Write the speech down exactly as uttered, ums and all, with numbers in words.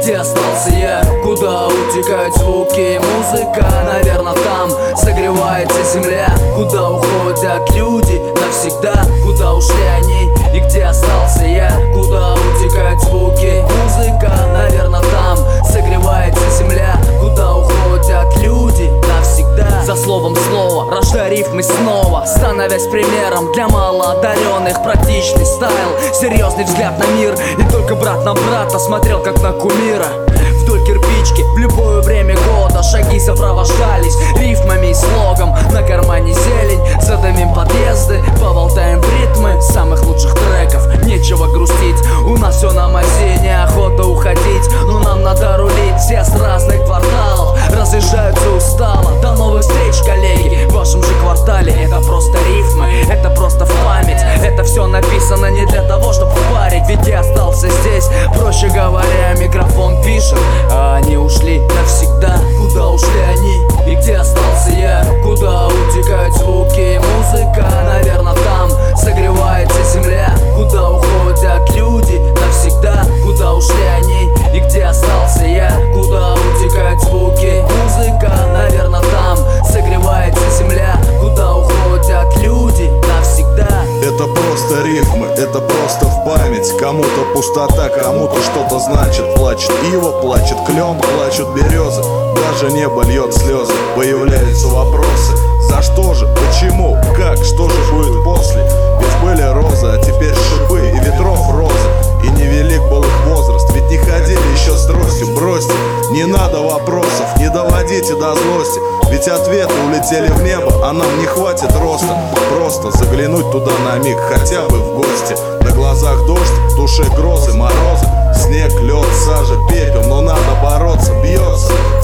где остался я? Куда утекают звуки? Музыка, наверное, там согревается земля. Куда уходят люди навсегда? Куда ушли они? И где остался я? Куда утекают звуки? Музыка, наверное, там согревается земля. Куда уходят люди навсегда? За словом слово, рождая рифмы снова, становясь примером для малоодаренных. Практичный стайл, серьезный взгляд на мир. И только брат на брата смотрел как на кумира. Вдоль кирпички в любое время года шаги сопровождались рифмами и слогом. На кармане зелень, задымим подъезды, поболтаем в ритмы самых лучших треков. Нечего грустить, у нас все на мазе, неохота уходить, но нам надо рулить. Все с разных кварталов разъезжаются устало. До новых встреч, коллеги, в вашем же квартале. Это просто рифмы, это просто в память. Это все написано не для того, чтобы впарить. Ведь я остался здесь, проще говоря, микрофон пишет, а они ушли навсегда. Куда ушли они? И где остался я? Куда утекают звуки? Музыка, наверное, там согревается земля. Куда уходят люди навсегда? Куда ушли они? И где остался я? Куда утекают звуки? Музыка, наверное, там согревается земля. Куда уходят люди навсегда? Это просто рифмы, это просто в память. Кому-то пустота, кому-то что-то значит. Плачет ива, плачет клен, плачут березы. Даже небо льет слезы. Появляются вопросы: за что же, почему, как, что же будет после? Ведь были розы, а теперь шипы и ветров розы. И невелик был их возраст, ведь не ходили еще с тростью. Бросьте, не надо вопросов, не доводите до злости. Ведь ответы улетели в небо, а нам не хватит роста. Просто заглянуть туда на миг, хотя бы в гости. На глазах дождь, в душе грозы, морозы. Снег, лед, сажа, пепел, но надо бороться, бьется.